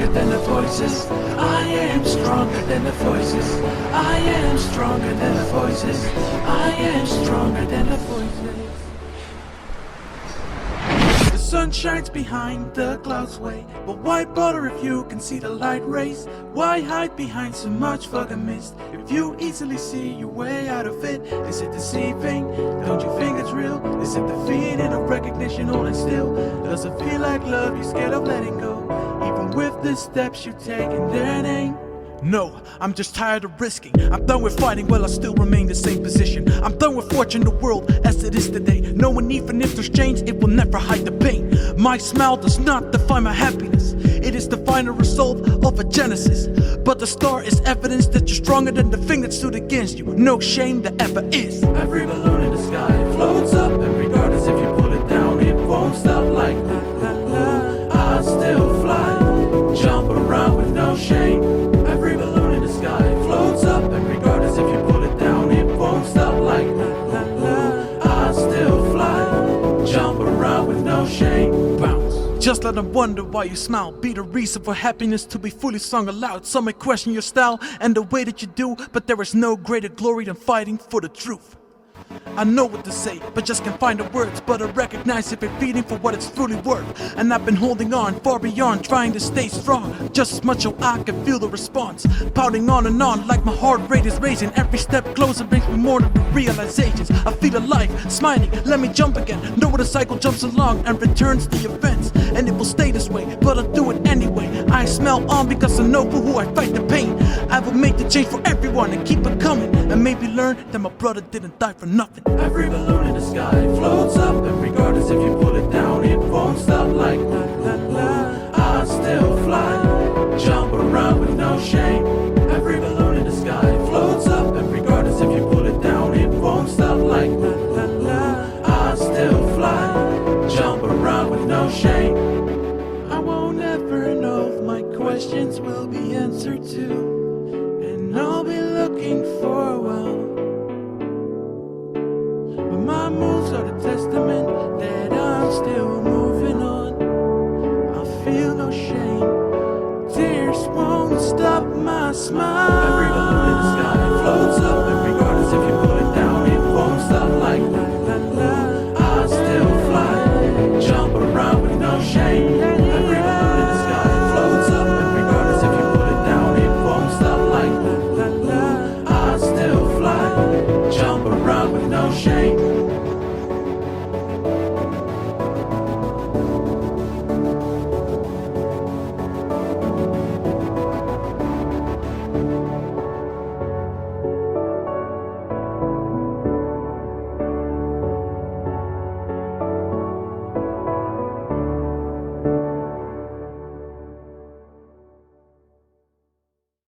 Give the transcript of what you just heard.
stronger than the voices. I am stronger than the voices. I am stronger than the voices. I am stronger than the voices. The sun shines behind the clouds way, but why bother if you can see the light rays? Why hide behind so much fucking mist if you easily see your way out of it? Is it deceiving? Don't you think it's real? Is it the feeling of recognition holding still? Does it feel like love you're scared of letting go, even with the steps you take in their name? No, I'm just tired of risking. I'm done with fighting while I still remain the same position. I'm done with watching the world as it is today, knowing even if there's change, it will never hide the pain. My smile does not define my happiness. It is the final result of a genesis. But the star is evidence that you're stronger than the thing that stood against you. No shame there ever is. Every balloon in the sky floats up, and regardless if you pull it down, it won't stop like la la la. I still fly, jump around with no shame. Every balloon in the sky floats up, and regardless if you pull it down, it won't stop like la la la. I still fly, jump around with no shame. Bounce. Just let them wonder why you smile. Be the reason for happiness to be fully sung aloud. Some may question your style and the way that you do, but there is no greater glory than fighting for the truth. I know what to say, but just can't find the words. But I recognize if it's feeding for what it's truly worth. And I've been holding on far beyond, trying to stay strong, just as much so I can feel the response. Pouting on and on like my heart rate is raising. Every step closer brings me more to the realizations. I feel alive, smiling, let me jump again. Know where the cycle jumps along and returns the events. And it will stay this way, but I'll do it anyway. I smell on because I know for who I fight the pain. I will make the change for everyone and keep it coming. And maybe learn that my brother didn't die for nothing. Every balloon in the sky floats up, and regardless if you pull it down, it won't stop like la la la. I still fly, jump around with no shame. Every balloon in the sky floats up, and regardless if you pull it down, it won't stop like la la la. I still fly, jump around with no shame. I won't ever know if my questions will be answered to, and I'll be looking for a while. My moves are the testament that I'm still moving on. I feel no shame. Tears won't stop my smile.